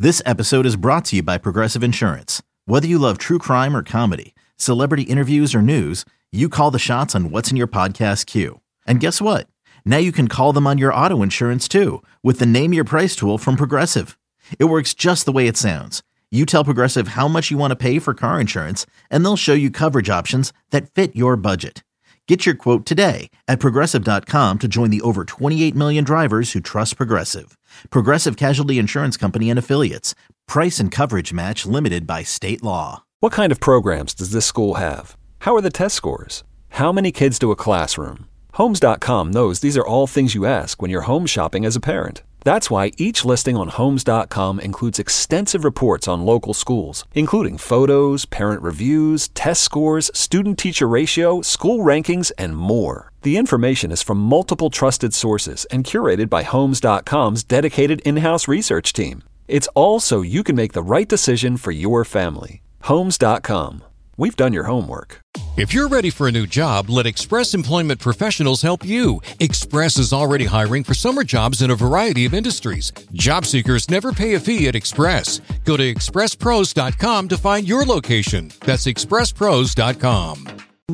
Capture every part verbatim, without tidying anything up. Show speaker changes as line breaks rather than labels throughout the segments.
This episode is brought to you by Progressive Insurance. Whether you love true crime or comedy, celebrity interviews or news, you call the shots on what's in your podcast queue. And guess what? Now you can call them on your auto insurance too with the Name Your Price tool from Progressive. It works just the way it sounds. You tell Progressive how much you want to pay for car insurance, and they'll show you coverage options that fit your budget. Get your quote today at Progressive dot com to join the over twenty-eight million drivers who trust Progressive. Progressive Casualty Insurance Company and Affiliates. Price and coverage match limited by state law.
What kind of programs does this school have? How are the test scores? How many kids to a classroom? Homes dot com knows these are all things you ask when you're home shopping as a parent. That's why each listing on Homes dot com includes extensive reports on local schools, including photos, parent reviews, test scores, student-teacher ratio, school rankings, and more. The information is from multiple trusted sources and curated by Homes dot com's dedicated in-house research team. It's all so you can make the right decision for your family. Homes dot com. We've done your homework.
If you're ready for a new job, let Express Employment Professionals help you. Express is already hiring for summer jobs in a variety of industries. Job seekers never pay a fee at Express. Go to express pros dot com to find your location. That's express pros dot com.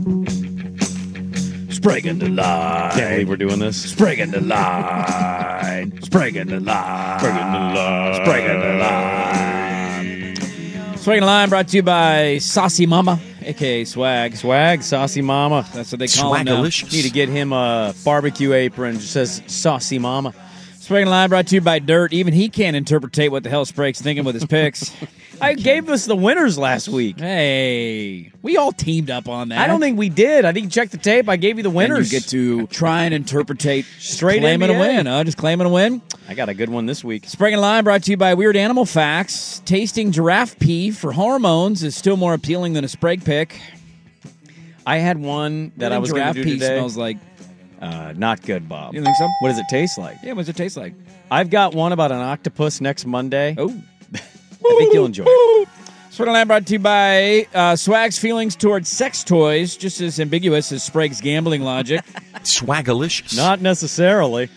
Spraguing the line.
Can't believe we're doing this.
Spraguing the line. Spraguing the line. Spraguing the line. Spraguing the line.
Spraguing the line brought to you by Saucy Mama, a k a. Swag.
Swag, Saucy Mama.
That's what they call him now.
Need to get him a barbecue apron. Just says Saucy Mama.
Spraguing the line brought to you by Dirt. Even he can't interpretate what the hell Sprague's thinking with his picks.
I gave us the winners last week.
Hey, we all teamed up on that.
I don't think we did. I think you checked the tape. I gave you the winners.
And you get to try and interpretate
straight
claiming
N B A.
a win. Huh? Just claiming a win.
I got a good one this week.
Spraguing the line brought to you by Weird Animal Facts. Tasting giraffe pee for hormones is still more appealing than a Sprague pick.
I had one that I was going to do
pee
today.
Smells like.
Uh, not good, Bob.
You think so?
What does it taste like?
Yeah, what does it taste like?
I've got one about an octopus next Monday.
Oh.
I think you'll enjoy it.
Spraguing the line brought to you by uh, Swag's feelings towards sex toys, just as ambiguous as Sprague's gambling logic.
Swagalicious.
Not necessarily.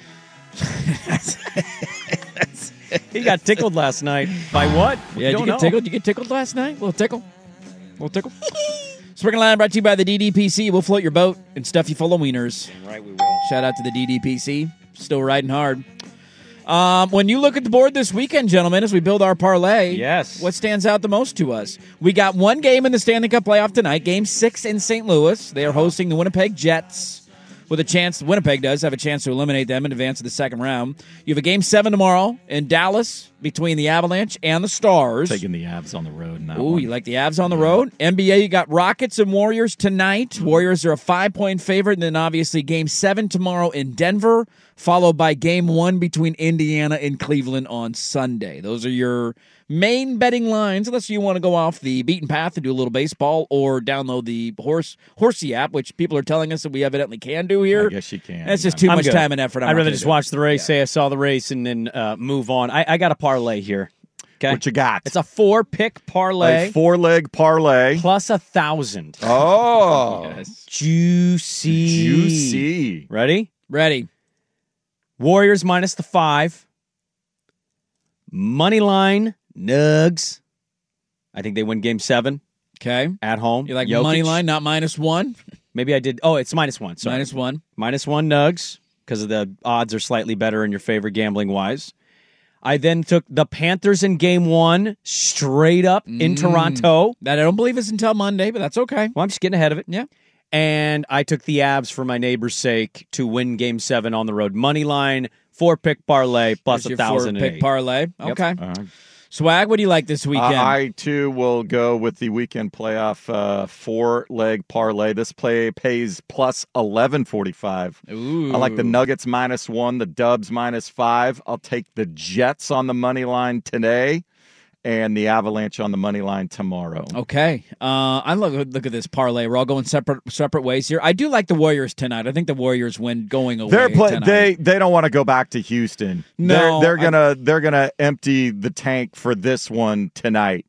He got tickled last night. By what?
Yeah, did you get
know.
tickled? Did you get tickled last night? A little tickle? A little tickle? Spraguing the line brought to you by the D D P C. We'll float your boat and stuff you full of wieners.
Right, we will.
Shout out to the D D P C. Still riding hard. Um, when you look at the board this weekend, gentlemen, as we build our parlay,
yes,
what stands out the most to us? We got one game in the Stanley Cup playoff tonight, Game six in Saint Louis. They are hosting the Winnipeg Jets with a chance. Winnipeg does have a chance to eliminate them in advance of the second round. You have a Game seven tomorrow in Dallas between the Avalanche and the Stars.
Taking the Avs on the road.
Ooh, you like the Avs on the road? N B A, you got Rockets and Warriors tonight. Warriors are a five-point favorite, and then obviously Game seven tomorrow in Denver, followed by Game one between Indiana and Cleveland on Sunday. Those are your main betting lines, unless you want to go off the beaten path and do a little baseball or download the horse Horsey app, which people are telling us that we evidently can do here.
I guess you can.
That's just too
I'm
much
good.
time and effort. I'm
I'd
not
rather
gonna
just
do
watch
it.
the race,
Yeah.
say I saw the race, and then uh, move on. I, I got a parlay here. Okay,
What you got?
It's a four-pick parlay.
A four-leg parlay.
Plus a thousand.
Oh.
Yes. Juicy.
Juicy.
Ready?
Ready.
Warriors minus the five. Money line, Nugs. I think they win game seven.
Okay.
At home.
You like
Jokic.
money line, not minus one?
Maybe I did. Oh, it's minus one. Sorry.
Minus one.
Minus one Nugs, because of the odds are slightly better in your favor gambling-wise. I then took the Panthers in game one, straight up in
Mm.
Toronto.
That I don't believe is until Monday, but that's okay.
Well, I'm just getting ahead of it.
Yeah.
And I took the Avs for my neighbor's sake to win game seven on the road. Money line, four-pick parlay, plus
There's
a
your
thousand and
four-pick
eight.
parlay.
Yep.
Okay.
Uh,
Swag, what do you like this weekend?
I, too, will go with the weekend playoff uh, four-leg parlay. This play pays plus eleven forty-five.
Ooh.
I like the Nuggets minus one, the Dubs minus five. I'll take the Jets on the money line today and the Avalanche on the money line tomorrow.
Okay. Uh, I look, look at this parlay. We're all going separate separate ways here. I do like the Warriors tonight. I think the Warriors win going away
They're play,
tonight.
they they don't want to go back to Houston.
No,
they're, they're
I-
gonna they're gonna empty the tank for this one tonight.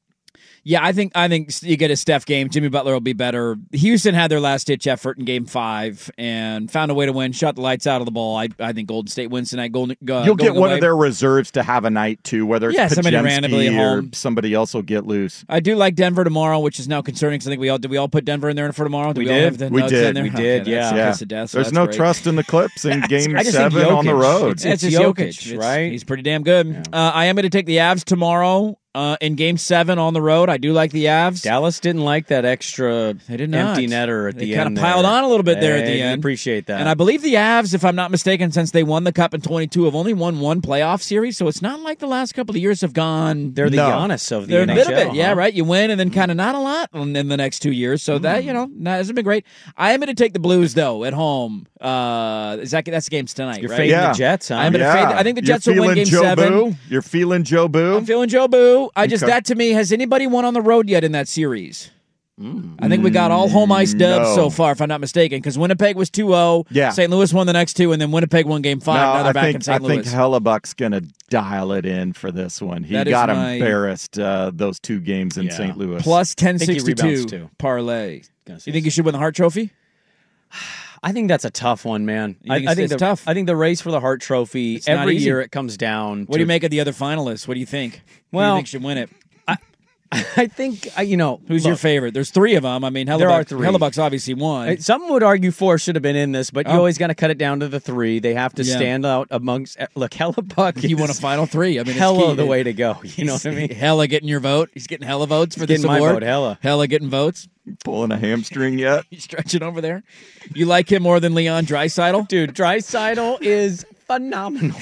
Yeah, I think I think you get a Steph game. Jimmy Butler will be better. Houston had their last-ditch effort in Game Five and found a way to win. Shot the lights out of the ball. I I think Golden State wins tonight. Golden. Uh,
You'll get one
away.
of their reserves to have a night too, whether it's
yeah, somebody randomly at
or
home.
somebody else will get loose.
I do like Denver tomorrow, which is now concerning because I think we all did. We all put Denver in there for tomorrow. Did
We
we, all
did.
have the
We
Nugs
did.
in there?
We did,
Okay,
yeah.
that's the
Yeah.
kiss of death, so
There's
that's
no
great.
trust in the Clips in Game
I just think
Seven on the
Jokic.
road.
It's,
It's
it's
just
Jokic,
Jokic, It's-
right?
He's pretty damn good. Uh, I am going to take the Avs tomorrow uh, in Game Seven on the road. I do like the Avs.
Dallas didn't like that extra
They did not.
empty netter at
They
the
kinda
end.
piled
there.
on a little bit there at the
Hey,
end.
Appreciate that.
And I believe the Avs, if I'm not mistaken, since they won the Cup in twenty-two, have only won one playoff series. So it's not like the last couple of years have gone.
they're the
No.
Giannis of the
They're
N
a
H L.
bit of it, yeah,
huh?
right. You win and then kind of not a lot in in the next two years. So that you know that hasn't been great. I am going to take the Blues though at home. Uh, is that that's games tonight?
You're
right?
fading
Yeah.
the Jets, huh?
I'm gonna fade- I think the Jets will
You're
win
feeling
Game
Joe
Seven.
Boo? You're feeling Joe Boo?
I'm feeling Joe Boo. I just
Okay.
that to me. Has anybody won on the road yet in that series? I think we got all home ice dubs
no.
so far, if I'm not mistaken, because Winnipeg was two oh.
Yeah.
Saint Louis won the next two, and then Winnipeg won Game Five.
No,
now they're
I
back
think
in
I
Saint
think
Louis.
Hellebuck's gonna dial it in for this one. He
That is
got
my-
embarrassed uh, those two games in
Yeah.
Saint Louis.
Plus ten
think he rebounds,
sixty-two
too.
parlay.
Gonna say
You think you should win the Hart Trophy?
I think that's a tough one, man.
You
I,
think
I
it's-
think
it's
the,
tough?
I think the race for the Hart Trophy
It's not
every
easy.
year it comes down.
What do you
to-
make of the other finalists? What do you think? Who do
Well,
you think should win it?
I think uh, you know
Who's your
look,
favorite? There's three of them. I mean, Hellebuck,
There are three.
Hellebuck's obviously one.
uh, Some would argue four should have been in this, but you
Oh.
always got to cut it down to the three. They have to
Yeah.
stand out amongst. Look, Hellebuck.
he won a
is
final three. I mean, it's
hella
key.
the way to go. You know what I mean?
Hella getting your vote. He's getting hella votes for
Getting
this
my
award.
vote, hella.
Hella getting votes.
Pulling a hamstring yet?
He's stretching over there. You like him more than Leon Draisaitl?
Dude, Draisaitl is phenomenal.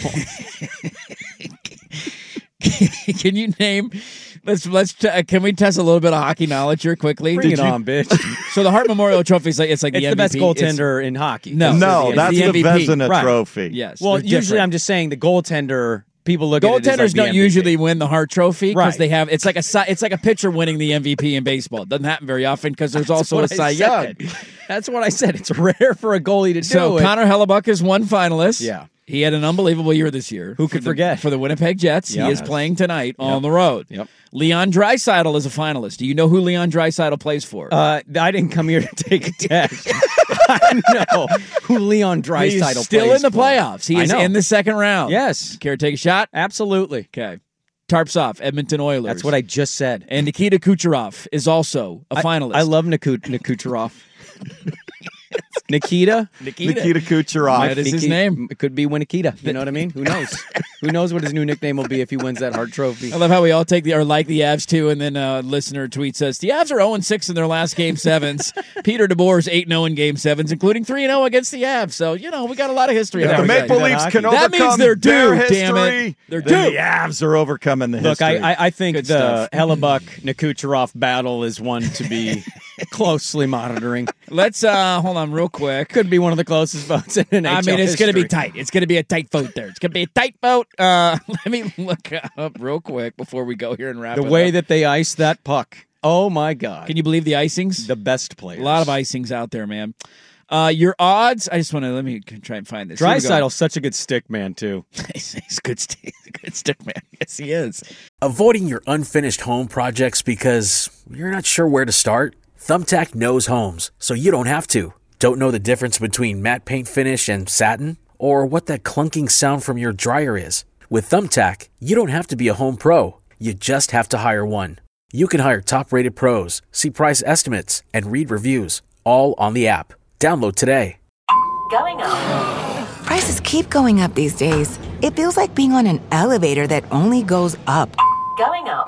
Can you name? Let's let's. T- uh, can we test a little bit of hockey knowledge here quickly?
Bring
Did
it
you-
on, bitch.
So the Hart Memorial Trophy is like it's like
It's
the
the best
M V P. It's-
goaltender in hockey.
No.
No,
it's
that's
the
the,
M V P.
Vezina
Right.
Trophy.
Yes,
Well,
they're
usually
different.
I'm just saying the goaltender. People look at it as
Goaltenders
like the
don't
M V P.
usually win the Hart Trophy because
Right.
they have it's like a Cy- it's like a pitcher winning the M V P in baseball. It doesn't happen very often because there's
That's
also a
what
Cy
I
Young.
said. That's what I said. It's rare for a goalie to
So
do it.
Connor Hellebuck is one finalist.
Yeah.
He had an unbelievable year this year.
Who
For
could
the-
forget?
For the Winnipeg Jets.
Yep.
He is playing tonight on the road.
Yep.
Leon Draisaitl is a finalist. Do you know who Leon Draisaitl plays for?
Uh, I didn't come here to take a test. I know who Leon Draisaitl
He's still
plays
in the
for.
playoffs. He
I
is
know.
in the second round.
Yes,
Care to take a shot?
absolutely.
Okay. Tarps off, Edmonton Oilers.
That's what I just said.
And Nikita Kucherov is also a
I-
finalist.
I love Nikut Nikucherov. Nikita.
Nikita.
Nikita Kucherov.
That is his
Niki-
name.
It could be Winnikita. You know what I mean? Who knows? Who knows what his new nickname will be if he wins that Hart Trophy?
I love how we all take the or like the Avs too, and then a listener tweets says the Avs are oh and six in their last game sevens. Peter DeBoer is eight and oh in game sevens, including three and oh against the Avs. So you know we got a lot of history.
If
in
the
that
Maple
regard.
Leafs
hockey.
can
That
overcome
means they're
their
due, damn it.
history,
They're
then
due.
the Avs are overcoming the
Look,
history.
I, I, I think
Good
the
stuff.
Hellebuck Nikucherov battle is one to be closely monitoring.
Let's uh hold on real quick.
Could be one of the closest votes in N H L
I mean, it's going to be
history.
tight. It's going to be a tight vote there. It's going to be a tight vote. Uh, let me look up real quick before we go here and wrap
The
it
way
up.
that they ice that puck. Oh my God!
Can you believe the icings?
the best players?
A lot of icings out there, man. Uh, your odds. I just want to let me try and find this. Here we go.
Draisaitl's such a good stick man too.
he's, he's a good stick, good stick man. Yes, he is.
Avoiding your unfinished home projects because you're not sure where to start? Thumbtack knows homes, so you don't have to. Don't know the difference between matte paint finish and satin? Or what that clunking sound from your dryer is? With Thumbtack, you don't have to be a home pro. You just have to hire one. You can hire top-rated pros, see price estimates, and read reviews, all on the app. Download today.
Going up.
Prices keep going up these days. It feels like being on an elevator that only goes up.
Going up.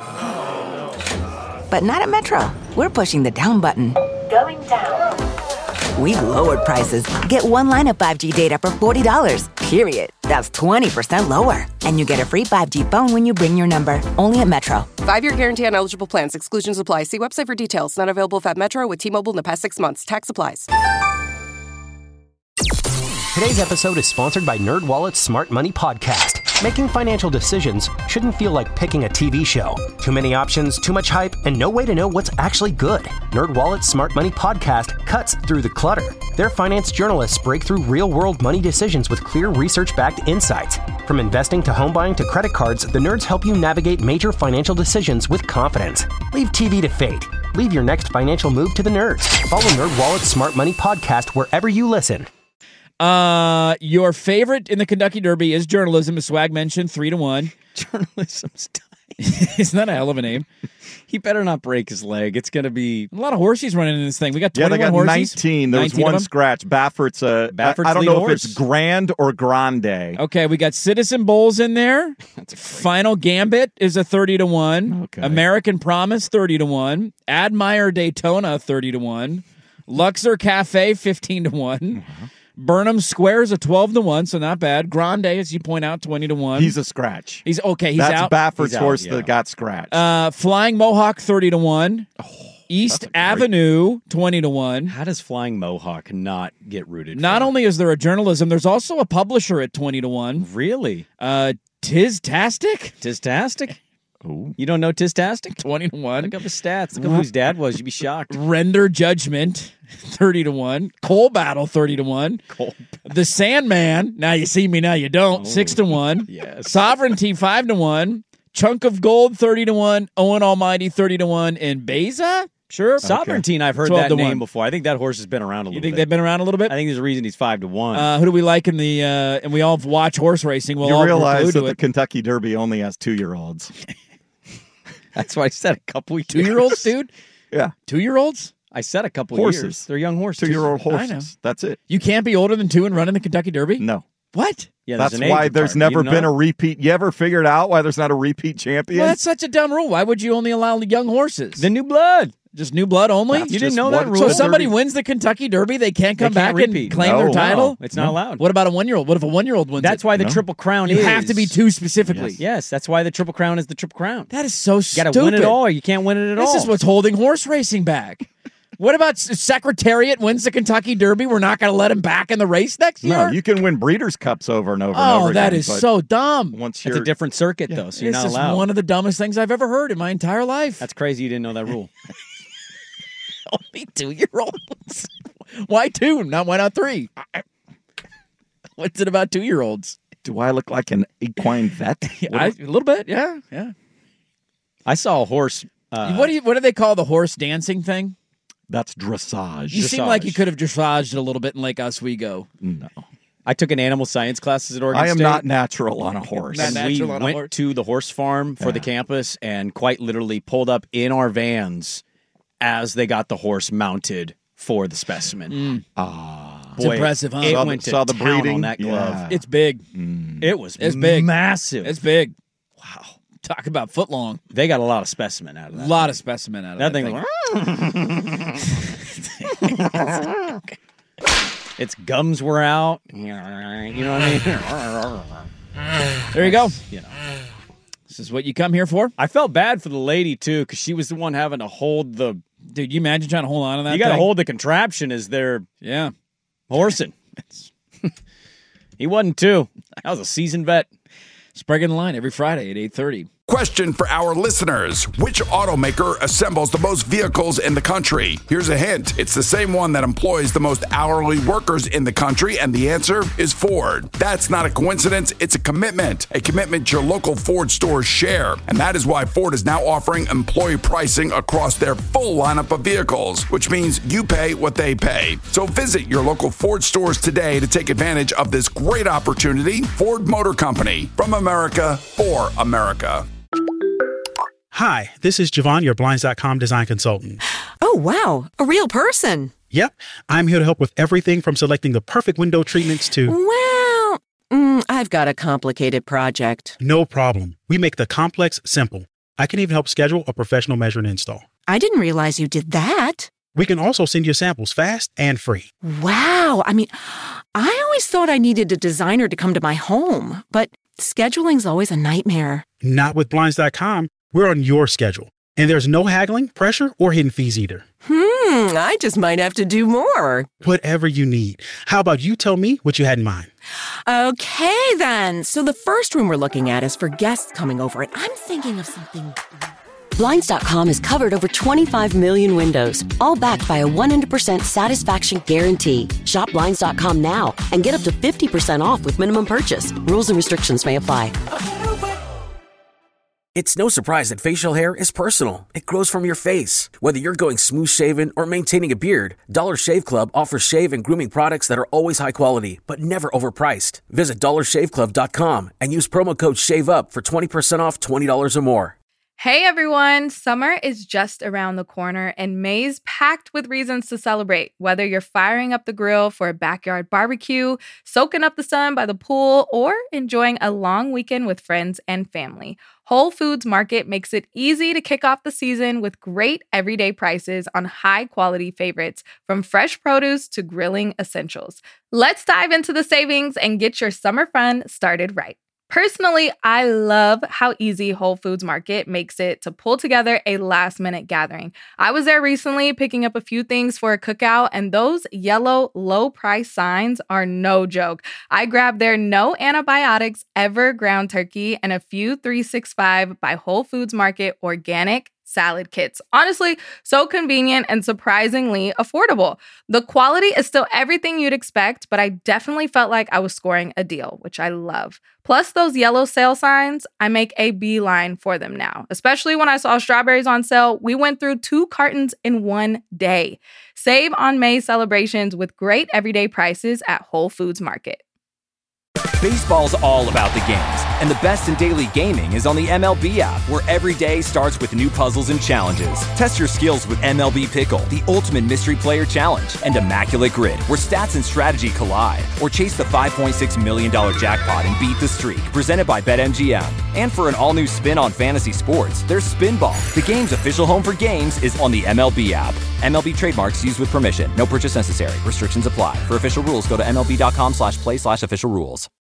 But not at Metro. We're pushing the down button.
Going down.
We've lowered prices. Get one line of five G data for forty dollars, period. That's twenty percent lower. And you get a free five G phone when you bring your number. Only at Metro.
Five-year guarantee on eligible plans. Exclusions apply. See website for details. Not available if at Metro with T-Mobile in the past six months. Tax applies.
Today's episode is sponsored by NerdWallet's Smart Money Podcast. Making financial decisions shouldn't feel like picking a T V show. Too many options, too much hype, and no way to know what's actually good. NerdWallet's Smart Money Podcast cuts through the clutter. Their finance journalists break through real-world money decisions with clear research-backed insights. From investing to home buying to credit cards, the nerds help you navigate major financial decisions with confidence. Leave T V to fate. Leave your next financial move to the nerds. Follow NerdWallet's Smart Money Podcast wherever you listen.
Uh, your favorite in the Kentucky Derby is journalism, as Swag mentioned, three to one.
Journalism's dying.
Isn't that a hell of a name?
He better not break his leg. It's going to be
a lot of horses running in this thing. We got
yeah,
twenty-one
they got
horses.
nineteen. There's
nineteen
one
of them?
scratch. Baffert's a.
Baffert's
I, I don't
lead
know
horse.
if it's Grand or Grande.
Okay, we got Citizen Bowls in there.
That's a great
Final Gambit is a thirty to one.
Okay.
American Promise thirty to one. Admire Daytona thirty to one. Luxor Cafe fifteen to one.
Mm-hmm.
Burnham Square is a twelve to one, so not bad. Grande, as you point out, twenty to one.
He's a scratch.
He's okay, he's
That's
out.
Baffert's
He's out,
horse
yeah.
that got scratched.
Uh, Flying Mohawk thirty to one. East
a great-
Avenue twenty to one.
How does Flying Mohawk not get rooted?
Not
for?
only is there a journalism, there's also a publisher at twenty to one.
Really?
Uh, Tiztastic
Tistastic?
Ooh.
You don't know Tistastic?
twenty to one.
Look up his stats. Look up who his dad was. You'd be shocked.
Render Judgment thirty to one. Coal Battle thirty to one.
Coal
The Sandman, now you see me, now you don't,
Oh,
six to one.
yes.
Sovereignty five to one. Chunk of Gold thirty to one. Owen Almighty thirty to one. And Beza? Sure.
Sovereignty, I've heard
twelve
that
to
name
one.
before. I think that horse has been around a little
You think
bit.
they've been around a little bit?
I think there's a reason he's five to one.
Uh, who do we like in the, uh, and we all watch horse racing. We'll
you
all
realize
glued
that
to
the
it.
Kentucky Derby only has two-year-olds.
That's why I said a couple years.
Two-year-olds, dude?
Yeah.
Two-year-olds?
I said a couple
Horses.
years. They're young horses.
Two-year-old
I know.
horses. That's it.
You can't be older than two and run in the Kentucky Derby?
No.
What?
Yeah, there's
That's
an age
why there's
requirement.
never
You
been
know?
a repeat. You ever figured out why there's not a repeat champion?
Well, that's such a dumb rule. Why would you only allow young horses?
the new blood.
Just new blood only?
That's
You didn't
just
know that
what-
rule?
So
the
if somebody
Derby-
wins the Kentucky Derby, they can't come
They can't
back
repeat.
and claim
No,
their
no.
title?
It's not allowed.
What about a one-year-old? What if a one-year-old wins
That's
it?
why the
No.
Triple Crown
You
is.
have to be two specifically.
Yes, that's why the Triple Crown is the Triple Crown.
That is so
You
stupid.
got to win it all, or you can't win it at
This
all.
is what's holding horse racing back. What about S- Secretariat wins the Kentucky Derby? We're not going to let him back in the race next year?
No, you can win Breeders' Cups over and over and
oh,
over
that
again,
is
but
so dumb.
Once
It's
you're
a different circuit, though, so you're
This
not
is
allowed.
one of the dumbest things I've ever heard in my entire life.
That's crazy you didn't know that rule.
Only two-year-olds. Why two? Not why not three? What's it about two-year-olds?
do I look like an equine vet?
I, a little bit, yeah, yeah.
I saw a horse. Uh,
what do you? What do they call the horse dancing thing?
That's dressage.
You seem like you could have dressaged it a little bit in Lake Oswego.
No.
I took an animal science classes at Oregon
I am
State.
not natural on a horse.
Not
And we
natural on a
went
horse.
to the horse farm for
Yeah.
the campus and quite literally pulled up in our vans as they got the horse mounted for the specimen.
Ah.
It's impressive, huh?
It
Saw the-
went to
saw the
town
breeding?
on that glove.
Yeah.
It's big.
It was
It's big.
massive.
It's big.
wow.
Talk about foot long.
They got a lot of specimen out of
A
that.
lot of specimen out of
That
that,
thing.
thing.
Its gums were out. You know what I mean?
There you go.
You know.
This is what you come here for,
I felt bad for the lady too because she was the one having to hold the.
dude. You imagine trying to hold on to that?
You got to
thing?
hold the contraption as they're
Yeah.
horsing. He wasn't too. That was a seasoned vet.
Sprague in the line every Friday at eight thirty.
Question for our listeners. Which automaker assembles the most vehicles in the country? Here's a hint. It's the same one that employs the most hourly workers in the country, and the answer is Ford. That's not a coincidence. It's a commitment. A commitment your local Ford stores share. And that is why Ford is now offering employee pricing across their full lineup of vehicles, which means you pay what they pay. So visit your local Ford stores today to take advantage of this great opportunity. Ford Motor Company. From America, for America.
Hi, this is Javon, your Blinds dot com design consultant.
Oh, wow. A real person.
Yep, I'm here to help with everything from selecting the perfect window treatments to...
Well, mm, I've got a complicated project.
No problem. We make the complex simple. I can even help schedule a professional measure and install.
I didn't realize you did that.
We can also send you samples fast and free.
Wow. I mean, I always thought I needed a designer to come to my home, but scheduling's always a nightmare.
Not with Blinds dot com. We're on your schedule. And there's no haggling, pressure, or hidden fees either.
Hmm.
Hmm, I just might have to do more.
Whatever you need. How about you tell me what you had in mind?
Okay, then. So the first room we're looking at is for guests coming over, and I'm thinking of something...
Blinds dot com has covered over twenty-five million windows, all backed by a one hundred percent satisfaction guarantee. Shop Blinds dot com now and get up to fifty percent off with minimum purchase. Rules and restrictions may apply.
It's no surprise that facial hair is personal. It grows from your face. Whether you're going smooth shaven or maintaining a beard, Dollar Shave Club offers shave and grooming products that are always high quality, but never overpriced. Visit dollar shave club dot com and use promo code SHAVEUP for twenty percent off twenty dollars or more.
Hey everyone, summer is just around the corner and May's packed with reasons to celebrate. Whether you're firing up the grill for a backyard barbecue, soaking up the sun by the pool, or enjoying a long weekend with friends and family, Whole Foods Market makes it easy to kick off the season with great everyday prices on high-quality favorites, from fresh produce to grilling essentials. Let's dive into the savings and get your summer fun started right. Personally, I love how easy Whole Foods Market makes it to pull together a last-minute gathering. I was there recently picking up a few things for a cookout, and those yellow low-price signs are no joke. I grabbed their no antibiotics ever ground turkey and a few three sixty-five by Whole Foods Market organic salad kits. Honestly, so convenient and surprisingly affordable. The quality is still everything you'd expect, but I definitely felt like I was scoring a deal, which I love. Plus those yellow sale signs, I make a beeline for them now. Especially when I saw strawberries on sale, we went through two cartons in one day. Save on May celebrations with great everyday prices at Whole Foods Market.
Baseball's all about the games, and the best in daily gaming is on the M L B app, where every day starts with new puzzles and challenges. Test your skills with M L B Pickle, the ultimate mystery player challenge, and Immaculate Grid, where stats and strategy collide. Or chase the five point six million dollars jackpot and beat the streak, presented by BetMGM. And for an all-new spin on fantasy sports, there's Spinball. The game's official home for games is on the M L B app. M L B trademarks used with permission. No purchase necessary. Restrictions apply. For official rules, go to M L B dot com slash play slash official rules.